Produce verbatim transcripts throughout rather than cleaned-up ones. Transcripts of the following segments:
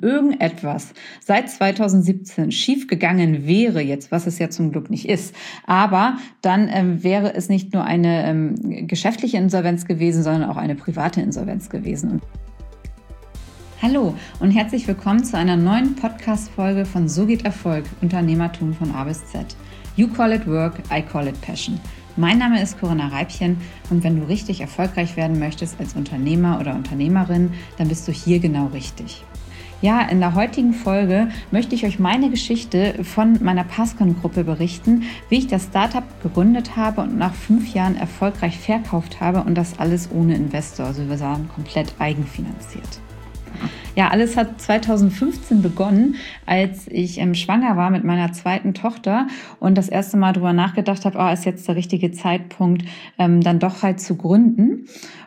irgendetwas seit zweitausendsiebzehn schiefgegangen wäre jetzt, was es ja zum Glück nicht ist, aber dann ähm, wäre es nicht nur eine ähm, geschäftliche Insolvenz gewesen, sondern auch eine private Insolvenz gewesen. Hallo und herzlich willkommen zu einer neuen Podcast-Folge von So geht Erfolg, Unternehmertum von A bis Z. You call it work, I call it passion. Mein Name ist Corinna Reibchen und wenn du richtig erfolgreich werden möchtest als Unternehmer oder Unternehmerin, dann bist du hier genau richtig. Ja, in der heutigen Folge möchte ich euch meine Geschichte von meiner Passcon-Gruppe berichten, wie ich das Startup gegründet habe und nach fünf Jahren erfolgreich verkauft habe und das alles ohne Investor, also wir sagen komplett eigenfinanziert. Ja, alles hat zweitausendfünfzehn begonnen, als ich ähm, schwanger war mit meiner zweiten Tochter und das erste Mal darüber nachgedacht habe, oh, ist jetzt der richtige Zeitpunkt, ähm, dann doch halt zu gründen.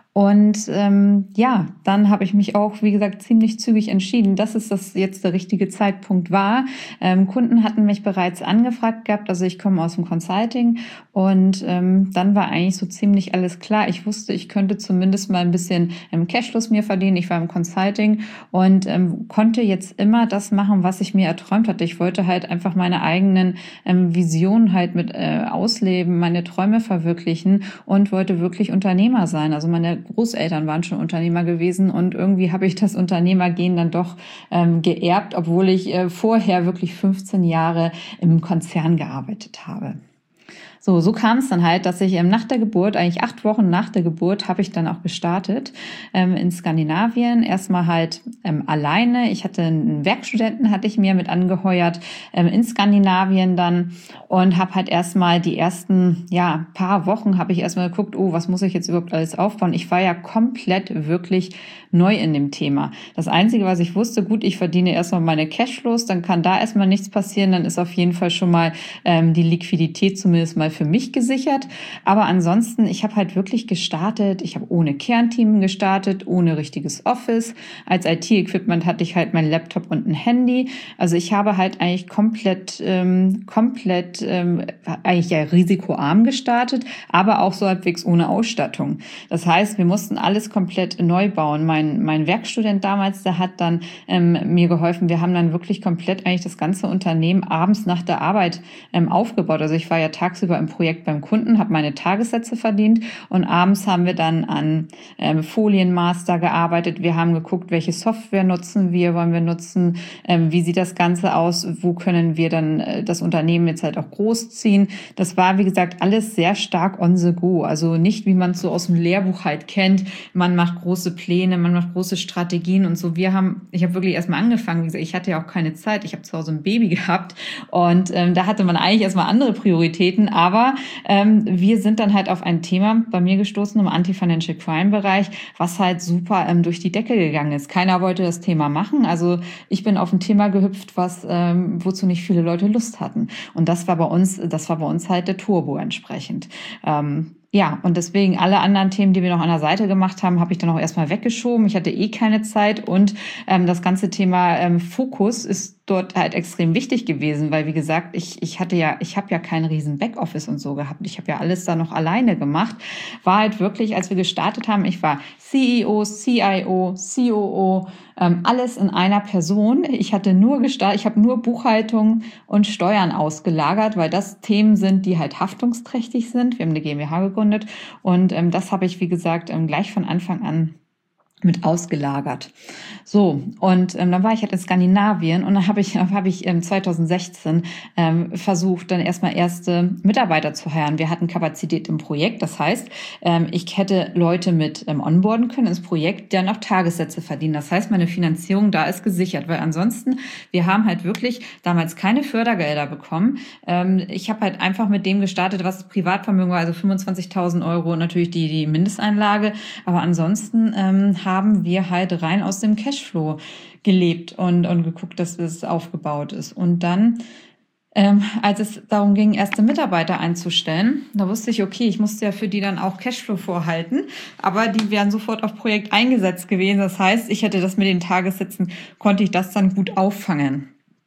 Und ähm, ja, dann habe ich mich auch, wie gesagt, ziemlich zügig entschieden, dass es das jetzt der richtige Zeitpunkt war. Ähm, Kunden hatten mich bereits angefragt gehabt, also ich komme aus dem Consulting und ähm, dann war eigentlich so ziemlich alles klar. Ich wusste, ich könnte zumindest mal ein bisschen im Cashfluss mir verdienen. Ich war im Consulting und ähm, konnte jetzt immer das machen, was ich mir erträumt hatte. Ich wollte halt einfach meine eigenen ähm, Visionen halt mit äh, ausleben, meine Träume verwirklichen und wollte wirklich Unternehmer sein. Also meine Großeltern waren schon Unternehmer gewesen und irgendwie habe ich das Unternehmergehen dann doch ähm, geerbt, obwohl ich äh, vorher wirklich fünfzehn Jahre im Konzern gearbeitet habe. So, so kam es dann halt, dass ich ähm, nach der Geburt, eigentlich acht Wochen nach der Geburt, habe ich dann auch gestartet ähm, in Skandinavien. Erstmal halt ähm, alleine. Ich hatte einen Werkstudenten, hatte ich mir mit angeheuert ähm, in Skandinavien dann und habe halt erstmal die ersten ja paar Wochen habe ich erstmal geguckt, oh, was muss ich jetzt überhaupt alles aufbauen? Ich war ja komplett wirklich neu in dem Thema. Das Einzige, was ich wusste, gut, ich verdiene erstmal meine Cashflows, dann kann da erstmal nichts passieren, dann ist auf jeden Fall schon mal ähm, die Liquidität zumindest mal für mich gesichert. Aber ansonsten, ich habe halt wirklich gestartet, ich habe ohne Kernteam gestartet, ohne richtiges Office. Als I T-Equipment hatte ich halt mein Laptop und ein Handy. Also ich habe halt eigentlich komplett, ähm, komplett, ähm, eigentlich ja risikoarm gestartet, aber auch so halbwegs ohne Ausstattung. Das heißt, wir mussten alles komplett neu bauen. Mein Mein Werkstudent damals, der hat dann ähm, mir geholfen. Wir haben dann wirklich komplett eigentlich das ganze Unternehmen abends nach der Arbeit ähm, aufgebaut. Also ich war ja tagsüber im Projekt beim Kunden, habe meine Tagessätze verdient und abends haben wir dann an ähm, Folienmaster gearbeitet. Wir haben geguckt, welche Software nutzen wir, wollen wir nutzen, ähm, wie sieht das Ganze aus, wo können wir dann äh, das Unternehmen jetzt halt auch großziehen. Das war, wie gesagt, alles sehr stark on the go. Also nicht, wie man es so aus dem Lehrbuch halt kennt. Man macht große Pläne, man macht große Strategien und so. Wir haben, ich habe wirklich erstmal angefangen, wie gesagt, ich hatte ja auch keine Zeit, ich habe zu Hause ein Baby gehabt und ähm, da hatte man eigentlich erstmal andere Prioritäten, aber ähm, wir sind dann halt auf ein Thema bei mir gestoßen im Anti-Financial Crime Bereich, was halt super ähm, durch die Decke gegangen ist. Keiner wollte das Thema machen, also ich bin auf ein Thema gehüpft, was ähm, wozu nicht viele Leute Lust hatten und das war bei uns, das war bei uns halt der Turbo entsprechend. Ähm, Ja, und deswegen alle anderen Themen, die wir noch an der Seite gemacht haben, habe ich dann auch erstmal weggeschoben. Ich hatte eh keine Zeit und ähm, das ganze Thema ähm, Fokus ist dort halt extrem wichtig gewesen, weil wie gesagt, ich ich hatte ja, ich habe ja keinen riesen Backoffice und so gehabt. Ich habe ja alles da noch alleine gemacht. War halt wirklich, als wir gestartet haben, ich war C E O, C I O, C O O, ähm, alles in einer Person. Ich hatte nur gestartet, ich habe nur Buchhaltung und Steuern ausgelagert, weil das Themen sind, die halt haftungsträchtig sind. Wir haben eine GmbH gegründet und ähm, das habe ich, wie gesagt, ähm, gleich von Anfang an mit ausgelagert. So, und ähm, dann war ich halt in Skandinavien und dann habe ich, hab ich ähm, zweitausendsechzehn ähm, versucht, dann erstmal erste Mitarbeiter zu heiren. Wir hatten Kapazität im Projekt, das heißt, ähm, ich hätte Leute mit ähm, onboarden können ins Projekt, die dann auch Tagessätze verdienen. Das heißt, meine Finanzierung da ist gesichert, weil ansonsten, wir haben halt wirklich damals keine Fördergelder bekommen. Ähm, ich habe halt einfach mit dem gestartet, was Privatvermögen war, also fünfundzwanzigtausend Euro, natürlich die, die Mindesteinlage, aber ansonsten ähm, haben wir halt rein aus dem Cashflow gelebt und, und geguckt, dass es aufgebaut ist. Und dann, ähm, als es darum ging, erste Mitarbeiter einzustellen, da wusste ich, okay, ich musste ja für die dann auch Cashflow vorhalten, aber die wären sofort auf Projekt eingesetzt gewesen. Das heißt, ich hätte das mit den Tagessätzen, konnte ich das dann gut auffangen.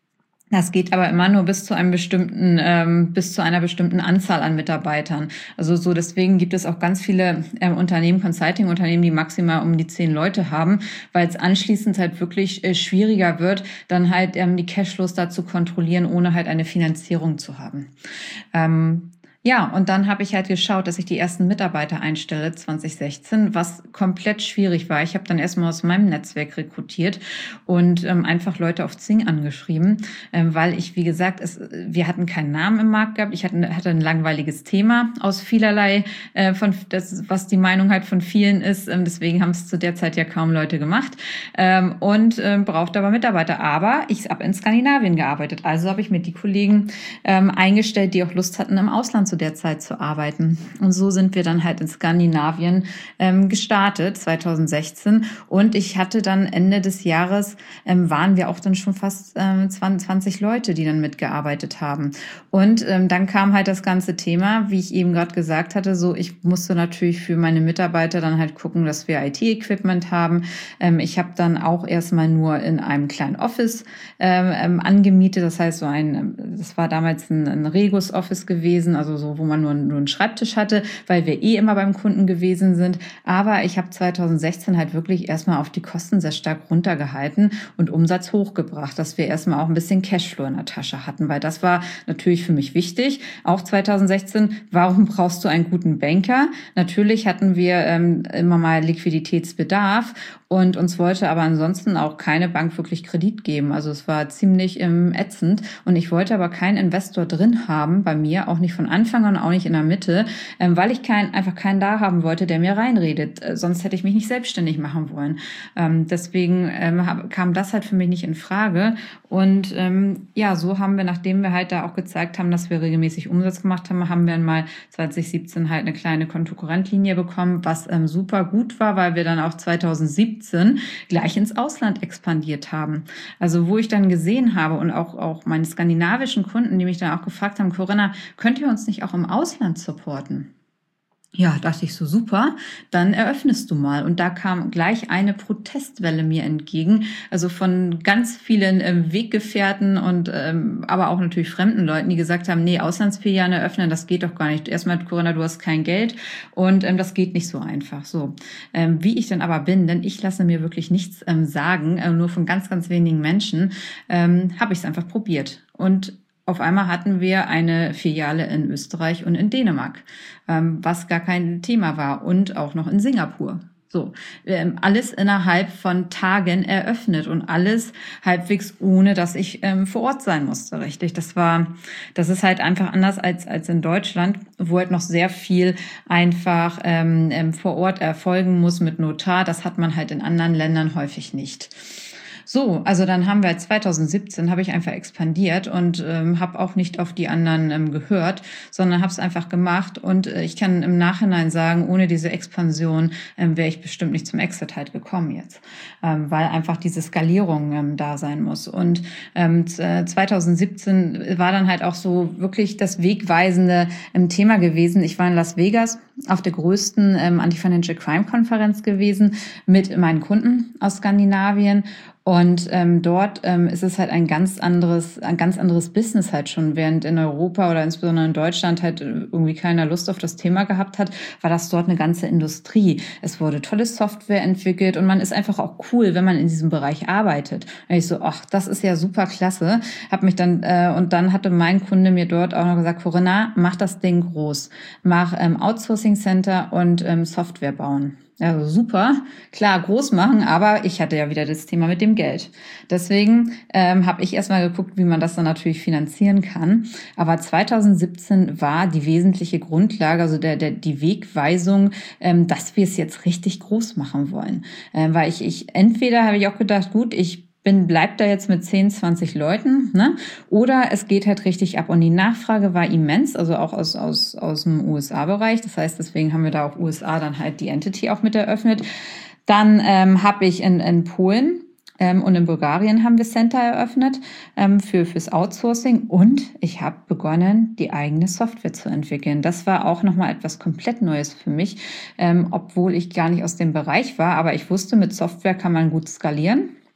Das geht aber immer nur bis zu einem bestimmten, ähm, bis zu einer bestimmten Anzahl an Mitarbeitern. Also so deswegen gibt es auch ganz viele ähm, Unternehmen, Consulting-Unternehmen, die maximal um die zehn Leute haben, weil es anschließend halt wirklich äh, schwieriger wird, dann halt ähm, die Cashflows da zu kontrollieren, ohne halt eine Finanzierung zu haben. Ähm, Ja, und dann habe ich halt geschaut, dass ich die ersten Mitarbeiter einstelle zwanzig sechzehn, was komplett schwierig war. Ich habe dann erstmal aus meinem Netzwerk rekrutiert und ähm, einfach Leute auf Xing angeschrieben, ähm, weil ich, wie gesagt, es, wir hatten keinen Namen im Markt gehabt. Ich hatte, hatte ein langweiliges Thema aus vielerlei, äh, von das, was die Meinung halt von vielen ist. Ähm, deswegen haben es zu der Zeit ja kaum Leute gemacht ähm, und ähm, brauchte aber Mitarbeiter. Aber ich habe in Skandinavien gearbeitet, also habe ich mir die Kollegen ähm, eingestellt, die auch Lust hatten, im Ausland zu der Zeit zu arbeiten. Und so sind wir dann halt in Skandinavien ähm, gestartet, zwanzig sechzehn. Und ich hatte dann Ende des Jahres, ähm, waren wir auch dann schon fast ähm, zwanzig Leute, die dann mitgearbeitet haben. Und ähm, dann kam halt das ganze Thema, wie ich eben gerade gesagt hatte, so ich musste natürlich für meine Mitarbeiter dann halt gucken, dass wir I T-Equipment haben. Ähm, ich habe dann auch erstmal nur in einem kleinen Office ähm, angemietet, das heißt so ein, das war damals ein, ein Regus-Office gewesen, also so, wo man nur, nur einen Schreibtisch hatte, weil wir eh immer beim Kunden gewesen sind. Aber ich habe zwanzig sechzehn halt wirklich erstmal auf die Kosten sehr stark runtergehalten und Umsatz hochgebracht, dass wir erstmal auch ein bisschen Cashflow in der Tasche hatten, weil das war natürlich für mich wichtig. Auch zwanzig sechzehn, warum brauchst du einen guten Banker? Natürlich hatten wir ähm, immer mal Liquiditätsbedarf und uns wollte aber ansonsten auch keine Bank wirklich Kredit geben. Also es war ziemlich ähm, ätzend und ich wollte aber keinen Investor drin haben, bei mir, auch nicht von Anfang an, auch nicht in der Mitte, ähm, weil ich kein, einfach keinen da haben wollte, der mir reinredet. Äh, sonst hätte ich mich nicht selbstständig machen wollen. Ähm, deswegen ähm, hab, kam das halt für mich nicht in Frage. Und ähm, ja, so haben wir, nachdem wir halt da auch gezeigt haben, dass wir regelmäßig Umsatz gemacht haben, haben wir dann mal zwanzig siebzehn halt eine kleine Kontokorrentlinie bekommen, was ähm, super gut war, weil wir dann auch zwanzig siebzehn gleich ins Ausland expandiert haben. Also wo ich dann gesehen habe und auch, auch meine skandinavischen Kunden, die mich dann auch gefragt haben, Corinna, könnt ihr uns nicht auch im Ausland supporten? Ja, dachte ich so, super, dann eröffnest du mal. Und da kam gleich eine Protestwelle mir entgegen, also von ganz vielen ähm, Weggefährten und ähm, aber auch natürlich fremden Leuten, die gesagt haben, nee, Auslandsfilialen eröffnen, das geht doch gar nicht. Erstmal, Corinna, du hast kein Geld und ähm, das geht nicht so einfach. So, ähm, wie ich dann aber bin, denn ich lasse mir wirklich nichts ähm, sagen, äh, nur von ganz, ganz wenigen Menschen, ähm, habe ich es einfach probiert. Und auf einmal hatten wir eine Filiale in Österreich und in Dänemark, ähm, was gar kein Thema war, und auch noch in Singapur. So, ähm, alles innerhalb von Tagen eröffnet und alles halbwegs ohne, dass ich ähm, vor Ort sein musste, richtig. Das war, das ist halt einfach anders als als in Deutschland, wo halt noch sehr viel einfach ähm, ähm, vor Ort erfolgen muss mit Notar. Das hat man halt in anderen Ländern häufig nicht. So, also dann haben wir zwanzig siebzehn, habe ich einfach expandiert und ähm, habe auch nicht auf die anderen ähm, gehört, sondern habe es einfach gemacht. Und äh, ich kann im Nachhinein sagen, ohne diese Expansion ähm, wäre ich bestimmt nicht zum Exit halt gekommen jetzt, ähm, weil einfach diese Skalierung ähm, da sein muss. Und ähm, zwanzig siebzehn war dann halt auch so wirklich das wegweisende ähm, Thema gewesen. Ich war in Las Vegas auf der größten ähm, Anti-Financial Crime Konferenz gewesen mit meinen Kunden aus Skandinavien. Und ähm, dort ähm, ist es halt ein ganz anderes, ein ganz anderes Business halt schon, während in Europa oder insbesondere in Deutschland halt irgendwie keiner Lust auf das Thema gehabt hat, war das dort eine ganze Industrie. Es wurde tolle Software entwickelt und man ist einfach auch cool, wenn man in diesem Bereich arbeitet. Und ich so, ach, das ist ja super klasse. Hab mich dann äh, und dann hatte mein Kunde mir dort auch noch gesagt, Corinna, mach das Ding groß, mach ähm, Outsourcing Center und ähm, Software bauen. Also super, klar, groß machen, aber ich hatte ja wieder das Thema mit dem Geld. Deswegen ähm, habe ich erstmal geguckt, wie man das dann natürlich finanzieren kann. Aber zwanzig siebzehn war die wesentliche Grundlage, also der, der die Wegweisung, ähm, dass wir es jetzt richtig groß machen wollen. Ähm, weil ich, ich entweder habe ich auch gedacht, gut, ich bin, bleibt da jetzt mit zehn, zwanzig Leuten, ne? Oder es geht halt richtig ab. Und die Nachfrage war immens, also auch aus, aus, aus dem U S A-Bereich. Das heißt, deswegen haben wir da auch U S A dann halt die Entity auch mit eröffnet. Dann ähm, habe ich in, in Polen ähm, und in Bulgarien haben wir Center eröffnet ähm, für fürs Outsourcing. Und ich habe begonnen, die eigene Software zu entwickeln. Das war auch nochmal etwas komplett Neues für mich, ähm, obwohl ich gar nicht aus dem Bereich war. Aber ich wusste, mit Software kann man gut skalieren.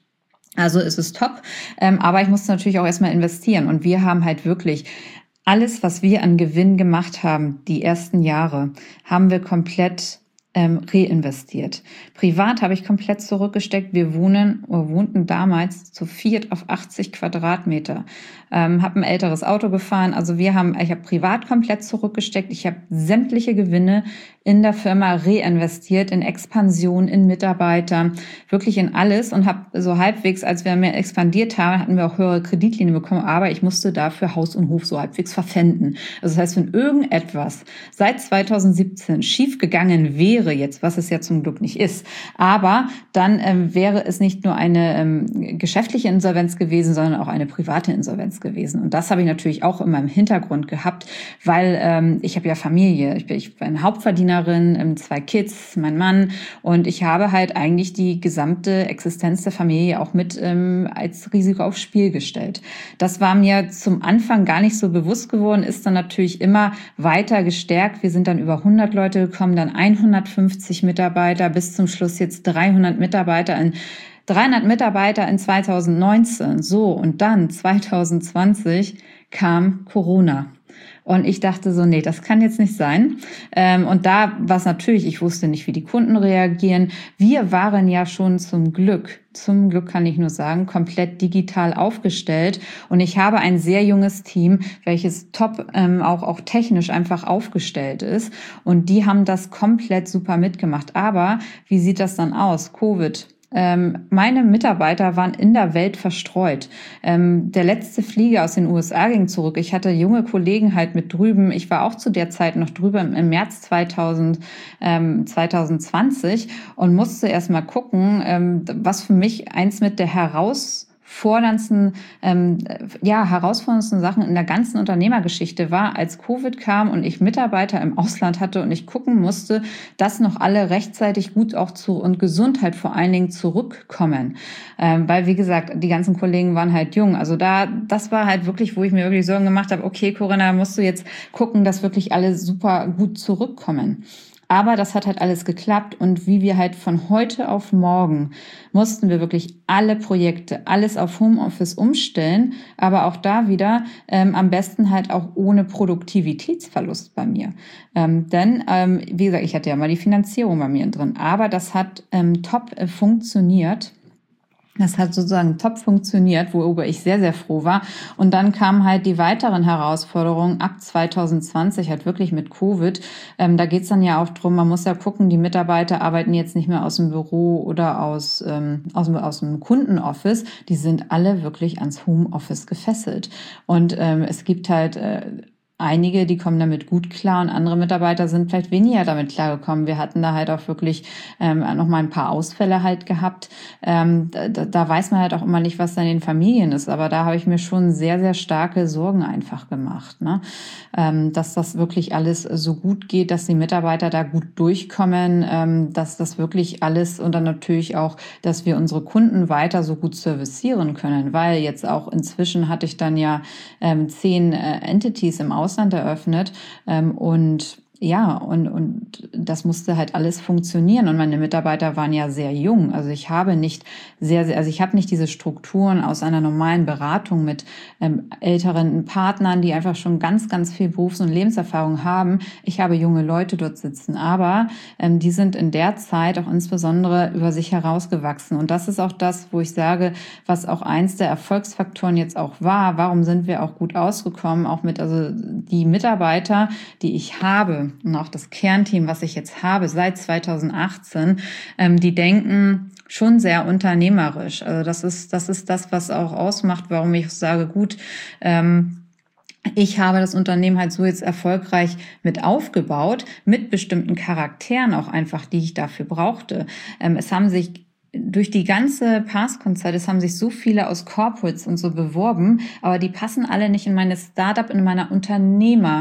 Also es ist top, ähm, aber ich musste natürlich auch erstmal investieren. Und wir haben halt wirklich alles, was wir an Gewinn gemacht haben, die ersten Jahre, haben wir komplett ähm, reinvestiert. Privat habe ich komplett zurückgesteckt. Wir wohnen oder wohnten damals zu viert auf achtzig Quadratmeter. Ähm, habe ein älteres Auto gefahren. Also wir haben, ich habe privat komplett zurückgesteckt. Ich habe sämtliche Gewinne in der Firma reinvestiert, in Expansion, in Mitarbeiter, wirklich in alles und habe so halbwegs, als wir mehr expandiert haben, hatten wir auch höhere Kreditlinien bekommen, aber ich musste dafür Haus und Hof so halbwegs verpfänden. Also das heißt, wenn irgendetwas seit zweitausendsiebzehn schief gegangen wäre, jetzt, was es ja zum Glück nicht ist, aber dann ähm, wäre es nicht nur eine ähm, geschäftliche Insolvenz gewesen, sondern auch eine private Insolvenz gewesen. Und das habe ich natürlich auch in meinem Hintergrund gehabt, weil ähm, ich habe ja Familie, ich bin, ich bin Hauptverdienerin, zwei Kids, mein Mann, und ich habe halt eigentlich die gesamte Existenz der Familie auch mit ähm, als Risiko aufs Spiel gestellt. Das war mir zum Anfang gar nicht so bewusst geworden, ist dann natürlich immer weiter gestärkt. Wir sind dann über hundert Leute gekommen, dann hundertfünfzig Mitarbeiter, bis zum Schluss jetzt dreihundert Mitarbeiter in dreihundert Mitarbeiter in zweitausendneunzehn. So, und dann zweitausendzwanzig kam Corona. Und ich dachte so, nee, das kann jetzt nicht sein. Und da war es natürlich, ich wusste nicht, wie die Kunden reagieren. Wir waren ja schon zum Glück, zum Glück kann ich nur sagen, komplett digital aufgestellt. Und ich habe ein sehr junges Team, welches top ähm, auch, auch technisch einfach aufgestellt ist. Und die haben das komplett super mitgemacht. Aber wie sieht das dann aus? Covid. Ähm, meine Mitarbeiter waren in der Welt verstreut. Ähm, der letzte Flieger aus den U S A ging zurück. Ich hatte junge Kollegen halt mit drüben. Ich war auch zu der Zeit noch drüber im März zweitausend, ähm, zweitausendzwanzig und musste erst mal gucken, ähm, was für mich eins mit der heraus forderndsten, ähm, ja, herausforderndsten Sachen in der ganzen Unternehmergeschichte war, als Covid kam und ich Mitarbeiter im Ausland hatte und ich gucken musste, dass noch alle rechtzeitig gut auch zu und gesund halt vor allen Dingen zurückkommen. Ähm, weil, wie gesagt, die ganzen Kollegen waren halt jung. Also da, das war halt wirklich, wo ich mir wirklich Sorgen gemacht habe, okay, Corinna, musst du jetzt gucken, dass wirklich alle super gut zurückkommen. Aber das hat halt alles geklappt und wie wir halt von heute auf morgen mussten wir wirklich alle Projekte, alles auf Homeoffice umstellen, aber auch da wieder ähm, am besten halt auch ohne Produktivitätsverlust bei mir. Ähm, denn, ähm, wie gesagt, ich hatte ja mal die Finanzierung bei mir drin, aber das hat ähm, top äh, funktioniert. Das hat sozusagen top funktioniert, worüber ich sehr, sehr froh war. Und dann kamen halt die weiteren Herausforderungen ab zweitausendzwanzig, halt wirklich mit Covid. Ähm, da geht's dann ja auch drum, man muss ja gucken, die Mitarbeiter arbeiten jetzt nicht mehr aus dem Büro oder aus, ähm, aus, dem, aus dem Kundenoffice. Die sind alle wirklich ans Homeoffice gefesselt. Und ähm, es gibt halt äh, einige, die kommen damit gut klar und andere Mitarbeiter sind vielleicht weniger damit klargekommen. Wir hatten da halt auch wirklich ähm, noch mal ein paar Ausfälle halt gehabt. Ähm, da, da weiß man halt auch immer nicht, was da in den Familien ist. Aber da habe ich mir schon sehr, sehr starke Sorgen einfach gemacht, ne? Ähm, dass das wirklich alles so gut geht, dass die Mitarbeiter da gut durchkommen, ähm, dass das wirklich alles und dann natürlich auch, dass wir unsere Kunden weiter so gut servicieren können. Weil jetzt auch inzwischen hatte ich dann ja ähm, zehn äh, Entities im Ausland Ausland eröffnet ähm, und ja, und, und das musste halt alles funktionieren und meine Mitarbeiter waren ja sehr jung. Also ich habe nicht sehr, sehr, also ich habe nicht diese Strukturen aus einer normalen Beratung mit ähm, älteren Partnern, die einfach schon ganz, ganz viel Berufs- und Lebenserfahrung haben. Ich habe junge Leute dort sitzen, aber ähm, die sind in der Zeit auch insbesondere über sich herausgewachsen. Und das ist auch das, wo ich sage, was auch eins der Erfolgsfaktoren jetzt auch war. Warum sind wir auch gut ausgekommen? Auch mit, also die Mitarbeiter, die ich habe, und auch das Kernteam, was ich jetzt habe seit zweitausendachtzehn, ähm, die denken schon sehr unternehmerisch. Also das ist das ist das, was auch ausmacht, warum ich sage, gut, ähm, ich habe das Unternehmen halt so jetzt erfolgreich mit aufgebaut, mit bestimmten Charakteren auch einfach, die ich dafür brauchte. Ähm, es haben sich durch die ganze Pass-Konzert, es haben sich so viele aus Corporates und so beworben, aber die passen alle nicht in meine Startup, in meiner Unternehmer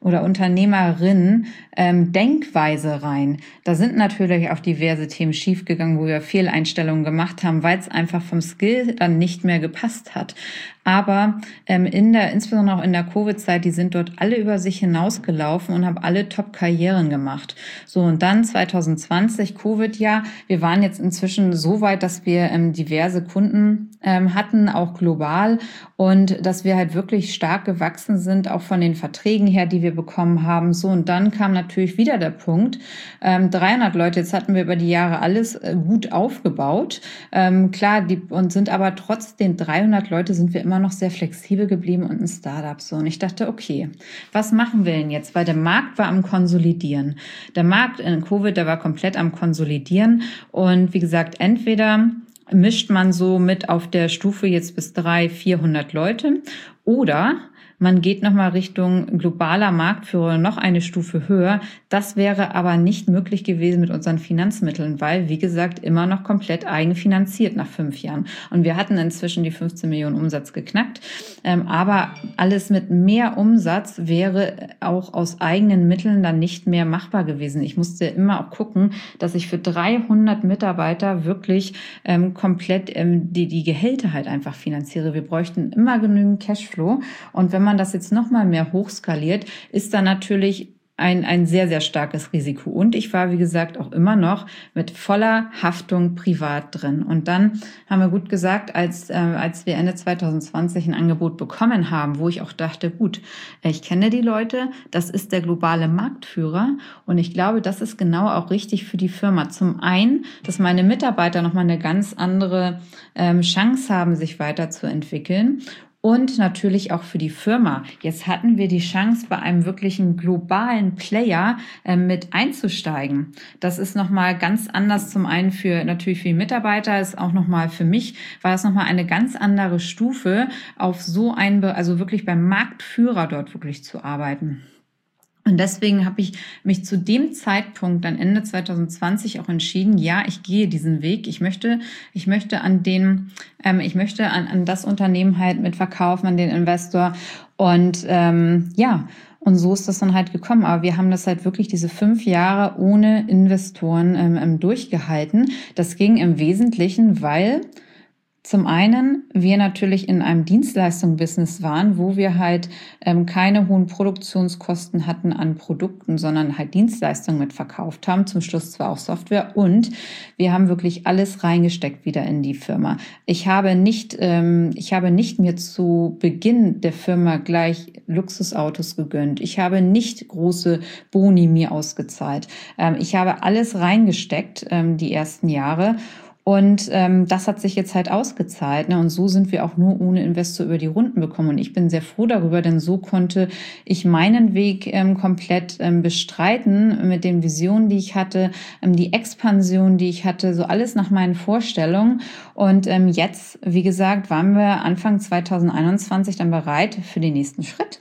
oder Unternehmerin ähm, Denkweise rein. Da sind natürlich auch diverse Themen schiefgegangen, wo wir Fehleinstellungen gemacht haben, weil es einfach vom Skill dann nicht mehr gepasst hat. Aber ähm, in der, insbesondere auch in der Covid-Zeit, die sind dort alle über sich hinausgelaufen und haben alle Top-Karrieren gemacht. So, und dann zwanzig zwanzig, Covid-Jahr. Wir waren jetzt inzwischen so weit, dass wir ähm, diverse Kunden ähm, hatten, auch global, und dass wir halt wirklich stark gewachsen sind, auch von den Verträgen her, die wir bekommen haben. So, und dann kam natürlich wieder der Punkt, ähm, dreihundert Leute, jetzt hatten wir über die Jahre alles äh, gut aufgebaut. Ähm, klar, die, und sind aber trotz den dreihundert Leute sind wir immer noch sehr flexibel geblieben und ein Startup. So, und ich dachte, okay, was machen wir denn jetzt? Weil der Markt war am Konsolidieren. Der Markt in Covid, der war komplett am Konsolidieren. Und wie gesagt, entweder mischt man so mit auf der Stufe jetzt bis dreihundert, vierhundert Leute, oder man geht nochmal Richtung globaler Marktführer, noch eine Stufe höher. Das wäre aber nicht möglich gewesen mit unseren Finanzmitteln, weil, wie gesagt, immer noch komplett eigenfinanziert nach fünf Jahren. Und wir hatten inzwischen die fünfzehn Millionen Umsatz geknackt. Ähm, aber alles mit mehr Umsatz wäre auch aus eigenen Mitteln dann nicht mehr machbar gewesen. Ich musste immer auch gucken, dass ich für dreihundert Mitarbeiter wirklich ähm, komplett ähm, die, die Gehälter halt einfach finanziere. Wir bräuchten immer genügend Cashflow. Und wenn man das jetzt noch mal mehr hochskaliert, ist da natürlich ein, ein sehr, sehr starkes Risiko. Und ich war, wie gesagt, auch immer noch mit voller Haftung privat drin. Und dann haben wir gut gesagt, als, äh, als wir Ende zwanzig zwanzig ein Angebot bekommen haben, wo ich auch dachte, gut, ich kenne die Leute, das ist der globale Marktführer. Und ich glaube, das ist genau auch richtig für die Firma. Zum einen, dass meine Mitarbeiter nochmal eine ganz andere ähm, Chance haben, sich weiterzuentwickeln. Und natürlich auch für die Firma. Jetzt hatten wir die Chance, bei einem wirklichen globalen Player äh, mit einzusteigen. Das ist nochmal ganz anders, zum einen für natürlich für die Mitarbeiter, ist auch nochmal für mich, war das nochmal eine ganz andere Stufe, auf so ein, also wirklich beim Marktführer dort wirklich zu arbeiten. Und deswegen habe ich mich zu dem Zeitpunkt, dann Ende zwanzig zwanzig, auch entschieden, ja, ich gehe diesen Weg. Ich möchte, ich möchte an den, ähm, ich möchte an, an das Unternehmen halt mit verkaufen, an den Investor. Und ähm, ja, und so ist das dann halt gekommen. Aber wir haben das halt wirklich diese fünf Jahre ohne Investoren ähm, durchgehalten. Das ging im Wesentlichen, weil zum einen wir natürlich in einem Dienstleistung-Business waren, wo wir halt ähm, keine hohen Produktionskosten hatten an Produkten, sondern halt Dienstleistungen mitverkauft haben, zum Schluss zwar auch Software, und wir haben wirklich alles reingesteckt wieder in die Firma. Ich habe nicht, ähm, ich habe nicht mir zu Beginn der Firma gleich Luxusautos gegönnt. Ich habe nicht große Boni mir ausgezahlt. Ähm, ich habe alles reingesteckt, ähm, die ersten Jahre. Und ähm, das hat sich jetzt halt ausgezahlt, ne? Und so sind wir auch nur ohne Investor über die Runden bekommen. Und ich bin sehr froh darüber, denn so konnte ich meinen Weg ähm, komplett ähm, bestreiten mit den Visionen, die ich hatte, ähm, die Expansion, die ich hatte, so alles nach meinen Vorstellungen. Und ähm, jetzt, wie gesagt, waren wir Anfang zwanzig einundzwanzig dann bereit für den nächsten Schritt.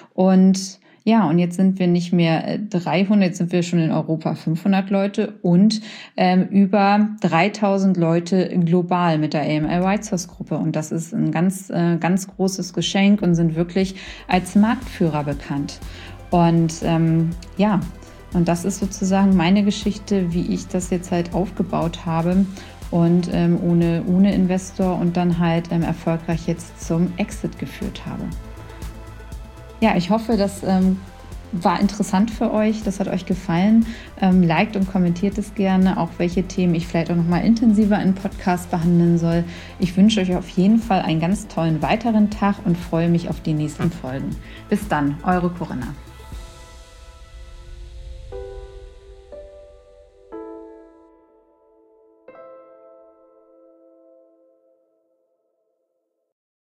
Und ja, und jetzt sind wir nicht mehr dreihundert, jetzt sind wir schon in Europa fünfhundert Leute und ähm, über dreitausend Leute global mit der A M L White Source Gruppe. Und das ist ein ganz, äh, ganz großes Geschenk und sind wirklich als Marktführer bekannt. Und ähm, ja, und das ist sozusagen meine Geschichte, wie ich das jetzt halt aufgebaut habe. Und ähm, ohne, ohne Investor und dann halt ähm, erfolgreich jetzt zum Exit geführt habe. Ja, ich hoffe, das ähm, war interessant für euch, das hat euch gefallen. Ähm, liked und kommentiert es gerne, auch welche Themen ich vielleicht auch nochmal intensiver im Podcast behandeln soll. Ich wünsche euch auf jeden Fall einen ganz tollen weiteren Tag und freue mich auf die nächsten Folgen. Bis dann, eure Corinna.